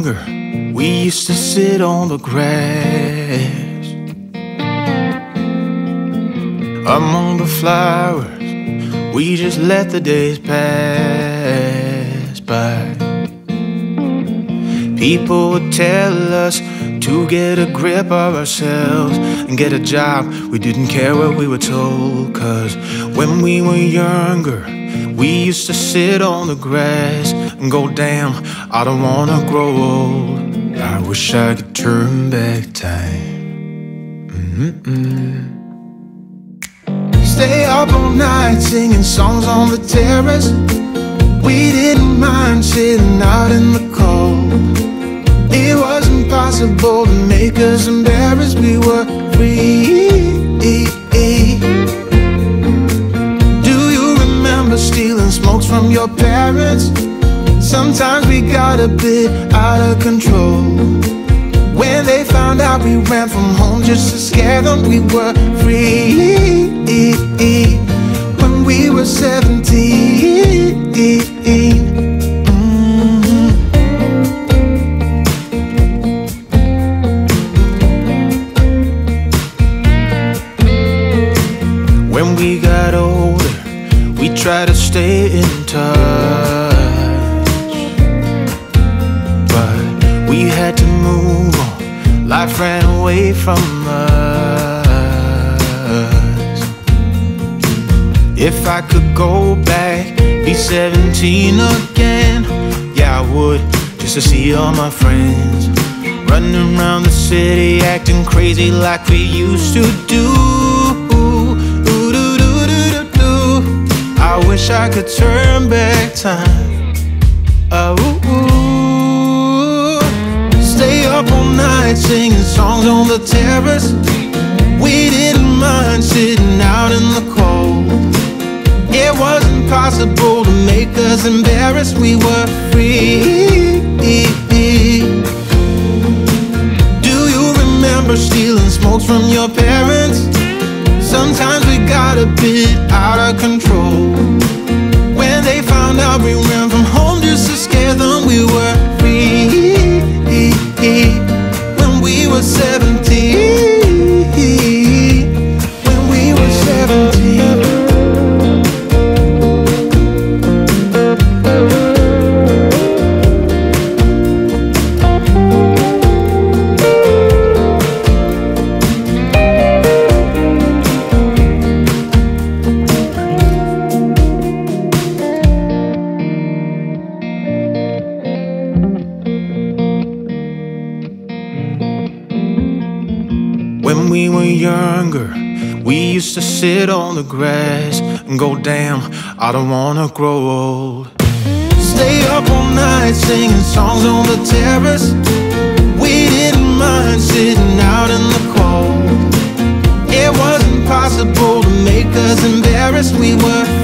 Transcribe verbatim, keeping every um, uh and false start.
younger, we used to sit on the grass among the flowers. We just let the days pass by. People would tell us to get a grip of ourselves and get a job. We didn't care what we were told, 'cause when we were younger, we used to sit on the grass and go, damn, I don't wanna grow old. I wish I could turn back time. Mm-mm. Stay up all night singing songs on the terrace. We didn't mind sitting out in the cold. It wasn't possible to make us embarrassed. We were free. Do you remember stealing smokes from your parents? Sometimes we got a bit out of control. When they found out we ran from home just to scare them, we were free. When we were seventeen. Mm-hmm. When we got older, we tried to stay in touch, but we had to move on. Life ran away from us. If I could go back, be seventeen again, yeah, I would, just to see all my friends running around the city, acting crazy like we used to do. I wish I could turn back time. Oh, stay up all night singing songs on the terrace. We didn't mind sitting out in the cold. It wasn't possible to make us embarrassed. We were free. Do you remember stealing smokes from your parents? Sometimes we got a bit out of control. When they found out we ran from home just to scare them, we were free. When we were seventeen. When we were seventeen. When we were younger, we used to sit on the grass and go, damn, I don't wanna grow old. Stay up all night singing songs on the terrace. We didn't mind sitting out in the cold. It wasn't possible to make us embarrassed. We were